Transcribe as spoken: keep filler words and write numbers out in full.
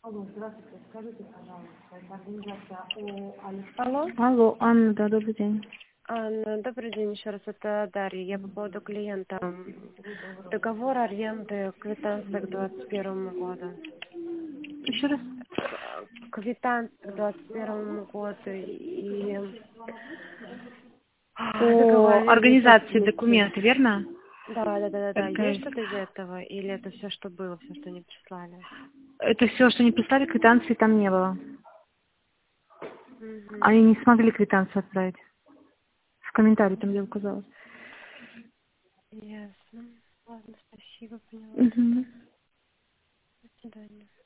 Алло, здравствуйте. Скажите, пожалуйста, это организация ООО «Альфа». Алло. Алло, Анна, да, добрый день. Анна, добрый день еще раз. Это Дарья. Я по поводу клиента. Договор аренды, квитанция к двадцать первому году. Еще раз. Э, Квитанция к двадцать первому году и а, По договорились организации собственники. документы, верно? Да, да, да, да, да. Есть РКС. что-то из этого? Или это все, что было, все, что не прислали? Это все, что не прислали, квитанции там не было. Угу. Они не смогли квитанцию отправить. В комментарии там, где указалось. Ясно. Ладно, спасибо, поняла. Угу. До свидания.